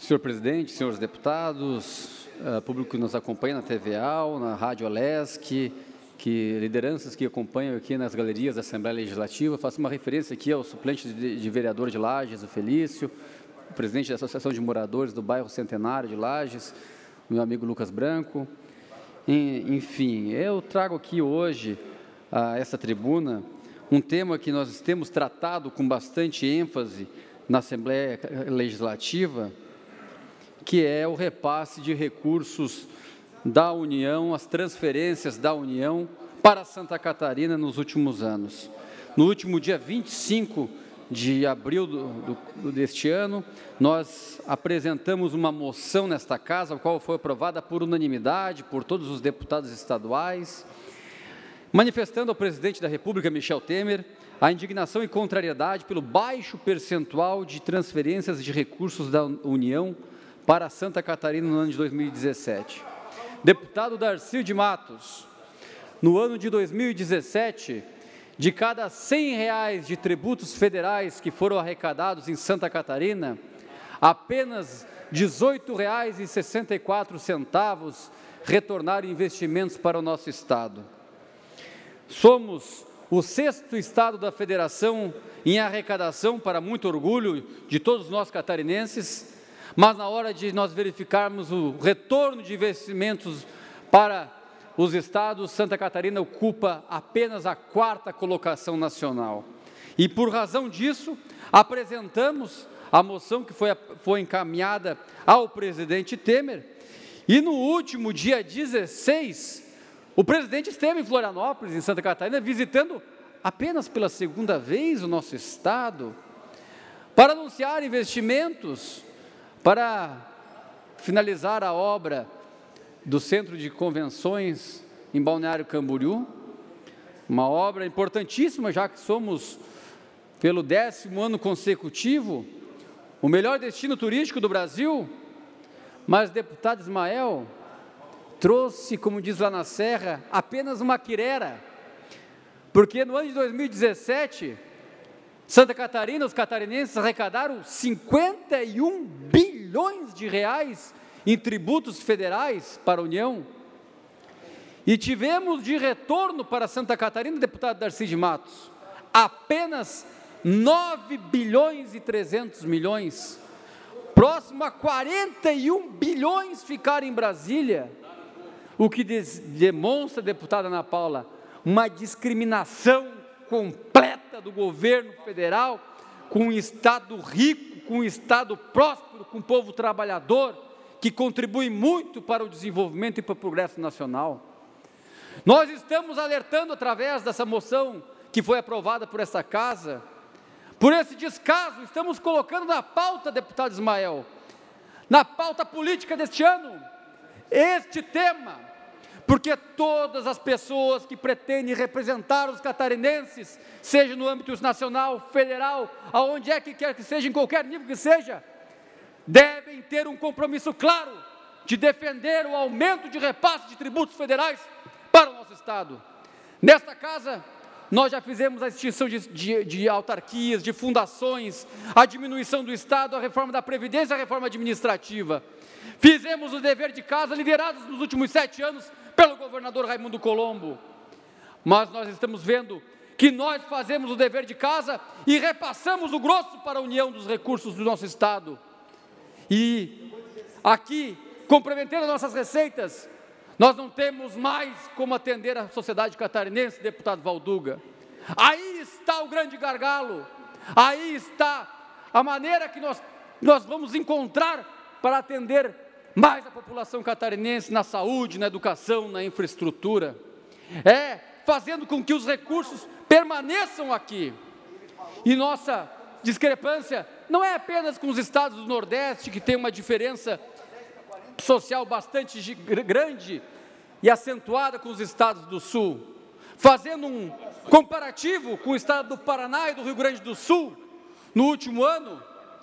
Senhor presidente, senhores deputados, público que nos acompanha na TVA, na Rádio Alesc, lideranças que acompanham aqui nas galerias da Assembleia Legislativa, faço uma referência aqui ao suplente de vereador de Lages, o Felício, o presidente da Associação de Moradores do bairro Centenário de Lages, meu amigo Lucas Branco. Enfim, eu trago aqui hoje, a essa tribuna, um tema que nós temos tratado com bastante ênfase na Assembleia Legislativa, que é o repasse de recursos da União, as transferências da União para Santa Catarina nos últimos anos. No último dia 25 de abril deste ano, nós apresentamos uma moção nesta casa, a qual foi aprovada por unanimidade por todos os deputados estaduais, manifestando ao presidente da República, Michel Temer, a indignação e contrariedade pelo baixo percentual de transferências de recursos da União para Santa Catarina no ano de 2017. Deputado Darcy de Matos, no ano de 2017, de cada R$100 de tributos federais que foram arrecadados em Santa Catarina, apenas R$18,64 retornaram investimentos para o nosso Estado. Somos o 6º Estado da Federação em arrecadação, para muito orgulho de todos nós catarinenses, mas na hora de nós verificarmos o retorno de investimentos para os estados, Santa Catarina ocupa apenas a 4ª colocação nacional. E por razão disso, apresentamos a moção que foi encaminhada ao presidente Temer, e no último dia 16, o presidente esteve em Florianópolis, em Santa Catarina, visitando apenas pela 2ª vez o nosso estado, para anunciar investimentos, para finalizar a obra do Centro de Convenções em Balneário Camboriú, uma obra importantíssima, já que somos, pelo 10º ano consecutivo, o melhor destino turístico do Brasil. Mas o deputado Ismael trouxe, como diz lá na Serra, apenas uma quirera, porque no ano de 2017, Santa Catarina, os catarinenses arrecadaram 51 bilhões de reais em tributos federais para a União, e tivemos de retorno para Santa Catarina, deputado Darcy de Matos, apenas 9 bilhões e 300 milhões, próximo a 41 bilhões ficaram em Brasília, o que demonstra, deputada Ana Paula, uma discriminação completa do governo federal com um Estado rico, com um Estado próspero, com um povo trabalhador, que contribui muito para o desenvolvimento e para o progresso nacional. Nós estamos alertando, através dessa moção que foi aprovada por essa casa, por esse descaso, estamos colocando na pauta, deputado Ismael, na pauta política deste ano, este tema, porque todas as pessoas que pretendem representar os catarinenses, seja no âmbito nacional, federal, aonde é que quer que seja, em qualquer nível que seja, devem ter um compromisso claro de defender o aumento de repasse de tributos federais para o nosso Estado. Nesta casa, nós já fizemos a extinção de autarquias, de fundações, a diminuição do Estado, a reforma da Previdência, a reforma administrativa. Fizemos o dever de casa, liderados nos últimos 7 anos pelo governador Raimundo Colombo. Mas nós estamos vendo que nós fazemos o dever de casa e repassamos o grosso para a União dos recursos do nosso Estado. E aqui, complementando as nossas receitas, nós não temos mais como atender a sociedade catarinense, deputado Valduga. Aí está o grande gargalo, aí está a maneira que nós vamos encontrar para atender mais a população catarinense na saúde, na educação, na infraestrutura. Fazendo com que os recursos permaneçam aqui. E nossa discrepância não é apenas com os estados do Nordeste, que tem uma diferença social bastante grande e acentuada com os estados do Sul. Fazendo um comparativo com o estado do Paraná e do Rio Grande do Sul, no último ano,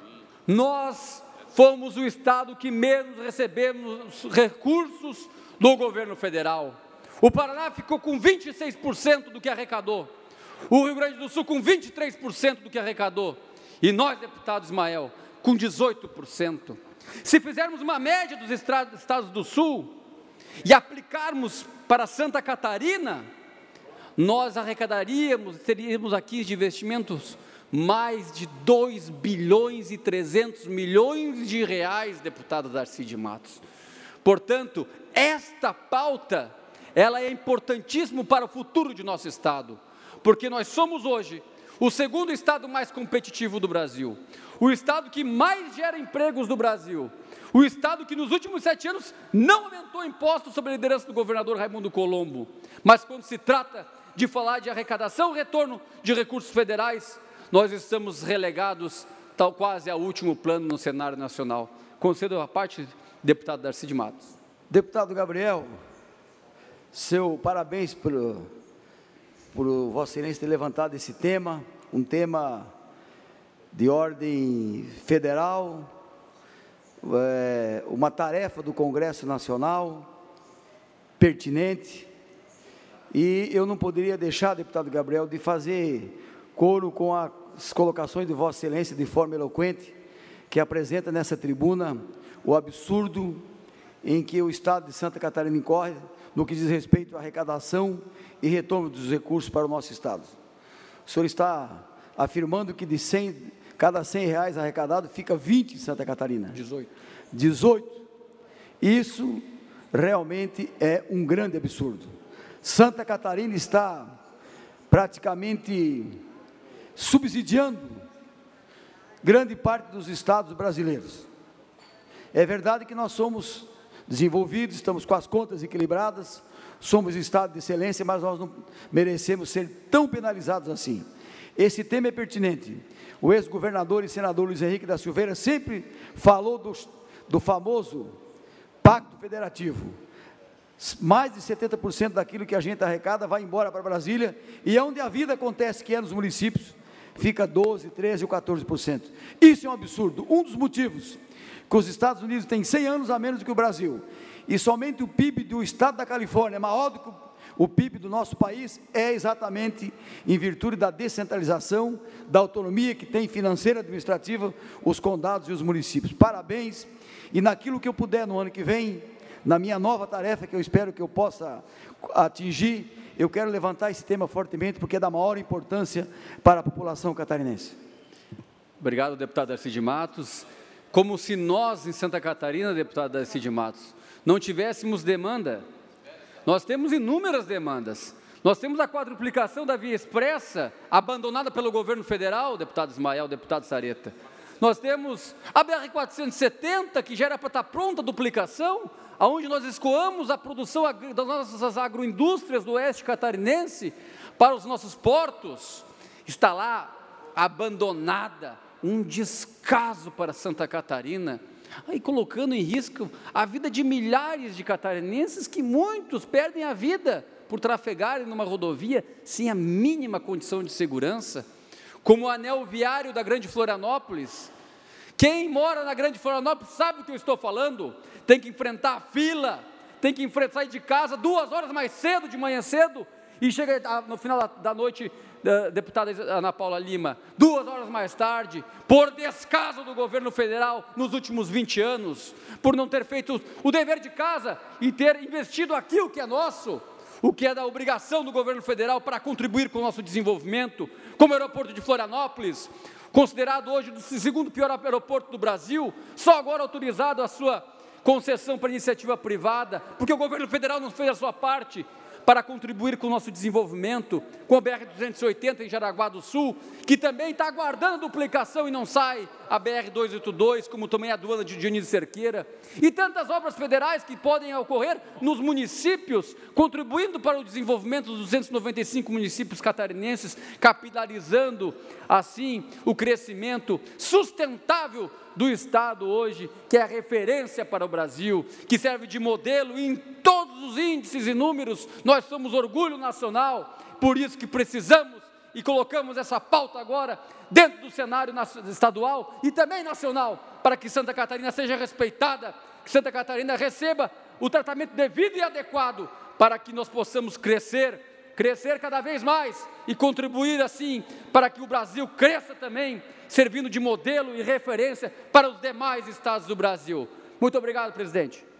nós fomos o estado que menos recebemos recursos do governo federal. O Paraná ficou com 26% do que arrecadou, o Rio Grande do Sul com 23% do que arrecadou, e nós, deputado Ismael, com 18%. Se fizermos uma média dos estados do Sul e aplicarmos para Santa Catarina, nós arrecadaríamos, teríamos aqui de investimentos mais de 2 bilhões e 300 milhões de reais, deputado Darcy de Matos. Portanto, esta pauta, ela é importantíssima para o futuro de nosso estado, porque nós somos hoje o segundo estado mais competitivo do Brasil, o estado que mais gera empregos do Brasil, o estado que nos últimos 7 anos não aumentou impostos sob a liderança do governador Raimundo Colombo, mas quando se trata de falar de arrecadação e retorno de recursos federais, nós estamos relegados quase ao último plano no cenário nacional. Concedo a parte, deputado Darcy de Matos. Deputado Gabriel, seu parabéns por Vossa Excelência ter levantado esse tema, um tema de ordem federal, uma tarefa do Congresso Nacional, pertinente, e eu não poderia deixar, deputado Gabriel, de fazer coro com as colocações de Vossa Excelência de forma eloquente, que apresenta nessa tribuna o absurdo em que o Estado de Santa Catarina incorre no que diz respeito à arrecadação e retorno dos recursos para o nosso Estado. O senhor está afirmando que de cada 100 reais arrecadado, fica 20 em Santa Catarina. 18. Isso realmente é um grande absurdo. Santa Catarina está praticamente subsidiando grande parte dos estados brasileiros. É verdade que nós somos desenvolvidos, estamos com as contas equilibradas, somos estado de excelência, mas nós não merecemos ser tão penalizados assim. Esse tema é pertinente. O ex-governador e senador Luiz Henrique da Silveira sempre falou do famoso Pacto Federativo. Mais de 70% daquilo que a gente arrecada vai embora para Brasília, e é onde a vida acontece, que é nos municípios, fica 12%, 13% ou 14%. Isso é um absurdo. Um dos motivos que os Estados Unidos têm 100 anos a menos do que o Brasil, e somente o PIB do estado da Califórnia é maior do que o PIB do nosso país, é exatamente em virtude da descentralização, da autonomia que tem financeira e administrativa os condados e os municípios. Parabéns, e naquilo que eu puder no ano que vem, na minha nova tarefa, que eu espero que eu possa atingir, eu quero levantar esse tema fortemente, porque é da maior importância para a população catarinense. Obrigado, deputado Darcy de Matos. Como se nós, em Santa Catarina, deputado Darcy de Matos, não tivéssemos demanda. Nós temos inúmeras demandas. Nós temos a quadruplicação da via expressa, abandonada pelo governo federal, deputado Ismael, deputado Sareta. Nós temos a BR-470, que já era para estar pronta a duplicação, onde nós escoamos a produção das nossas agroindústrias do oeste catarinense para os nossos portos. Está lá abandonada, um descaso para Santa Catarina, aí colocando em risco a vida de milhares de catarinenses, que muitos perdem a vida por trafegarem numa rodovia sem a mínima condição de segurança, como o anel viário da Grande Florianópolis. Quem mora na Grande Florianópolis sabe o que eu estou falando, tem que enfrentar a fila, tem que sair de casa 2 horas mais cedo, de manhã cedo, e chega no final da noite, deputada Ana Paula Lima, 2 horas mais tarde, por descaso do governo federal nos últimos 20 anos, por não ter feito o dever de casa e ter investido aquilo que é nosso, o que é da obrigação do governo federal para contribuir com o nosso desenvolvimento, como o aeroporto de Florianópolis, considerado hoje o segundo pior aeroporto do Brasil, só agora autorizado a sua concessão para iniciativa privada, porque o governo federal não fez a sua parte para contribuir com o nosso desenvolvimento, com a BR-280 em Jaraguá do Sul, que também está aguardando duplicação e não sai, a BR-282, como também a aduana de Dionísio Cerqueira, e tantas obras federais que podem ocorrer nos municípios, contribuindo para o desenvolvimento dos 295 municípios catarinenses, capitalizando, assim, o crescimento sustentável do Estado hoje, que é a referência para o Brasil, que serve de modelo em todos os índices e números. Nós somos orgulho nacional, por isso que precisamos e colocamos essa pauta agora dentro do cenário estadual e também nacional, para que Santa Catarina seja respeitada, que Santa Catarina receba o tratamento devido e adequado, para que nós possamos crescer crescer cada vez mais e contribuir assim para que o Brasil cresça também, servindo de modelo e referência para os demais estados do Brasil. Muito obrigado, presidente.